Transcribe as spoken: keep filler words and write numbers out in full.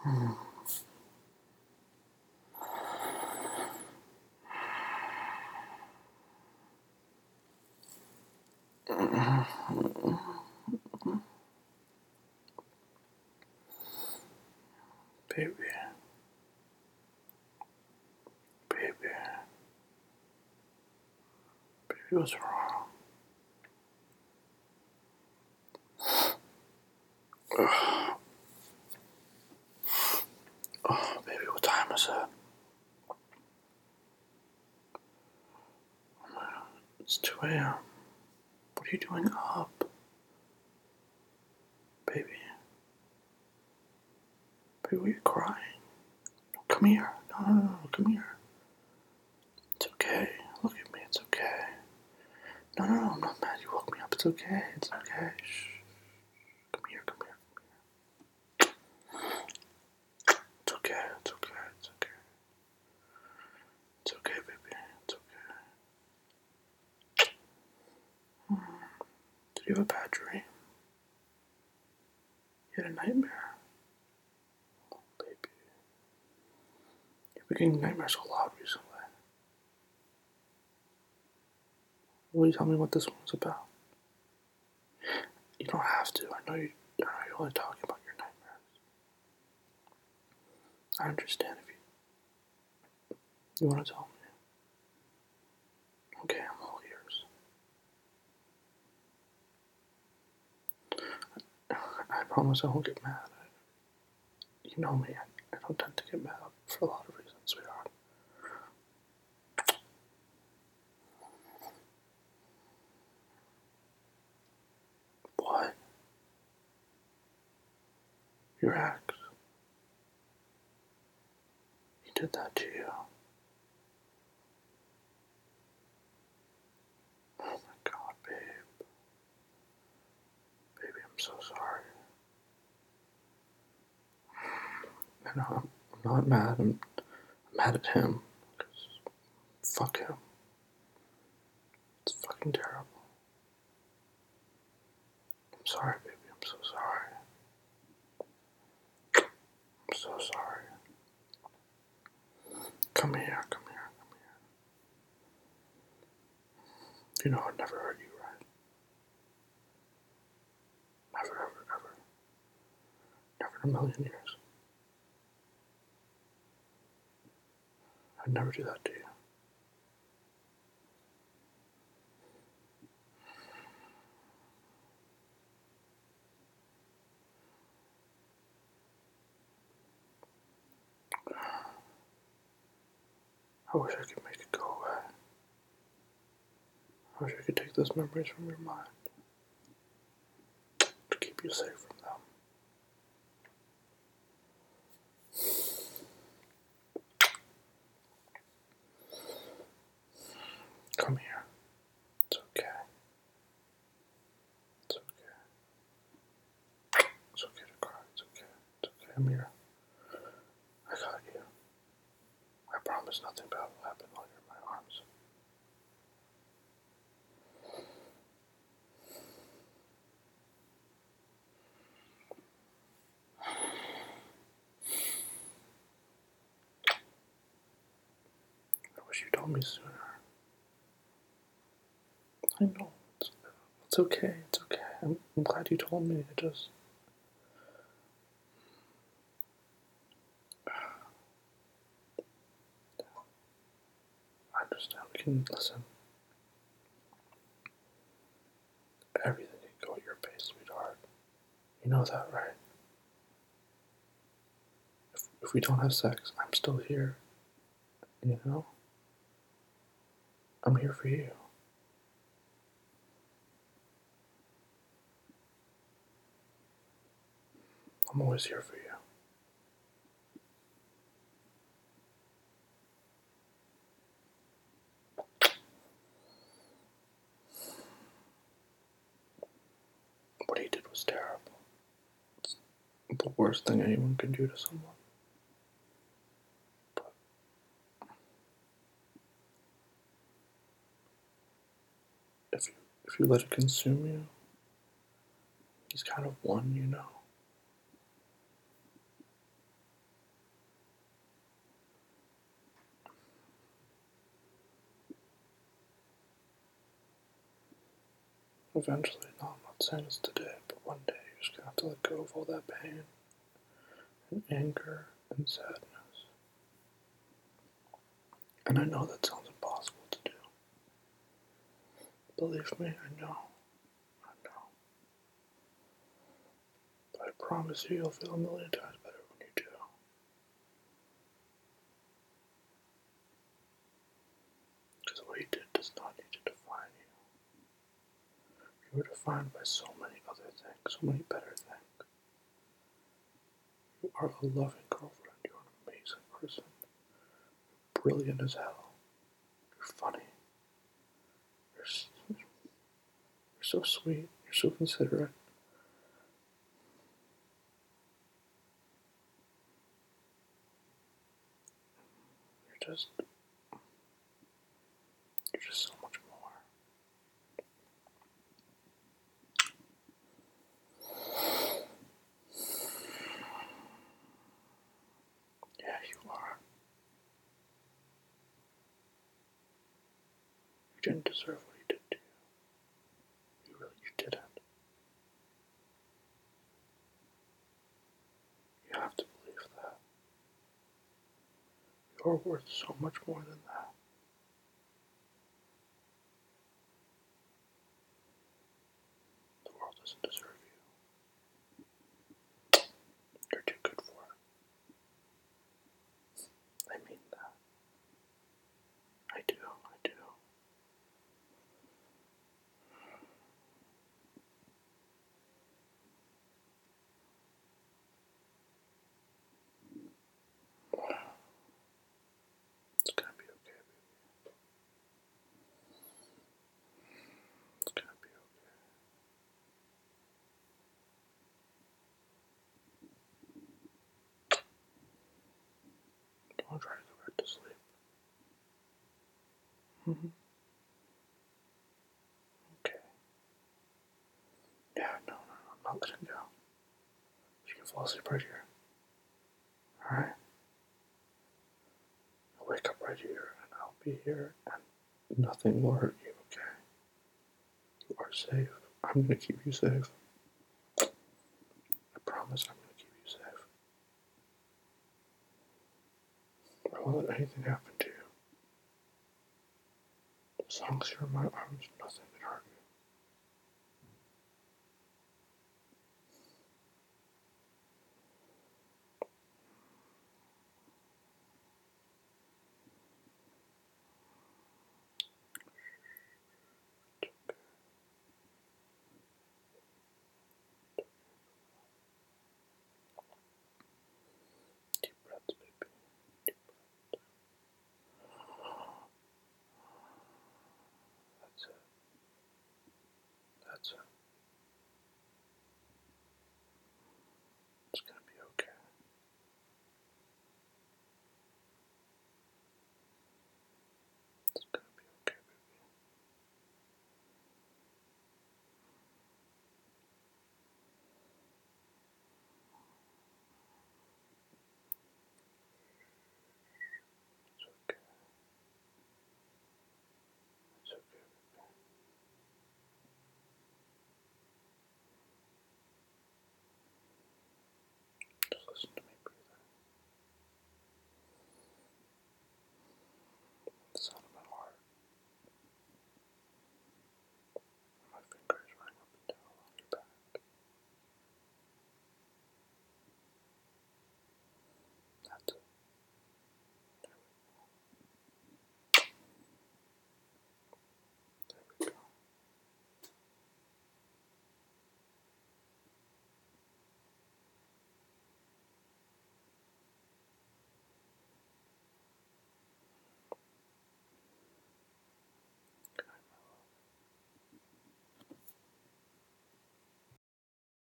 Baby. Baby. Baby, what's wrong? Ugh. Oh, baby, what time is it? It's two a m What are you doing up? Baby. Baby, why are you crying? Come here. No, no, no, no, come here. It's okay. Look at me, it's okay. No, no, no, I'm not mad. You woke me up. It's okay. It's okay. Shh. Come here, come here, come here. It's okay, it's okay, it's okay. It's okay, baby. It's okay. Did you have a bad dream? You had a nightmare? Oh, baby. You've been getting nightmares a lot recently. Will you tell me what this one's about? You don't have to. I know you. I know you're only talking about your nightmares. I understand if you you want to tell me. Okay, I'm all ears. I, I promise I won't get mad. I, you know me. I, I don't tend to get mad for a lot of reasons, sweetheart. What? Your ex? He did that to you? Oh my God, babe. Baby, I'm so sorry. I know I'm, I'm not mad. I'm, I'm mad at him. Cause fuck him. It's fucking terrible. I'm sorry, baby. I'm so sorry. I'm so sorry. Come here, come here, come here. You know I'd never hurt you, right? Never, ever, ever. Never in a million years. I'd never do that to you. I wish I could make it go away. I wish I could take those memories from your mind to keep you safe from them. Come here. It's okay. It's okay. It's okay to cry. It's okay. It's okay. I'm here. I got you. I promise nothing bad will happen while you're in my arms. I wish you told me sooner. I know. It's, it's okay. It's okay. I'm, I'm glad you told me. It just. I understand. We can listen. Everything can go at your pace, sweetheart. You know that, right? If, if we don't have sex, I'm still here. You know? I'm here for you. I'm always here for you. What he did was terrible. It's the worst thing anyone can do to someone. But if you, if you let it consume you, he's kind of won, you know. Eventually, no, I'm not saying it's today, but one day you're just gonna have to let go of all that pain and anger and sadness. And I know that sounds impossible to do. Believe me, I know. I know. But I promise you, you'll feel a million times better when you do. Because what you did does not need to define you. You were defined by so many other things, so many better things. You are a loving girlfriend. You're an amazing person. You're brilliant as hell. You're funny. You're, you're so sweet. You're so considerate. You're just, you're just so much more. Yeah, you are. You didn't deserve what he did to you. You really, you didn't. You have to believe that. You're worth so much more than that. The world doesn't deserve you. You're too good for it. I mean that. I do, I do. It's gonna be okay, baby. It's gonna be okay. Don't try to go back to sleep. Mm-hmm. Okay. Yeah, no, no, no, I'm not letting go. You can fall asleep right here. Alright? I'll wake up right here and I'll be here and nothing will hurt you, okay? You are safe. I'm gonna keep you safe. I promise I'm gonna keep you safe. I won't let anything happen to you. As long as you're in my arms, nothing can hurt you. Deep breaths, baby. Deep breaths. That's it. That's it.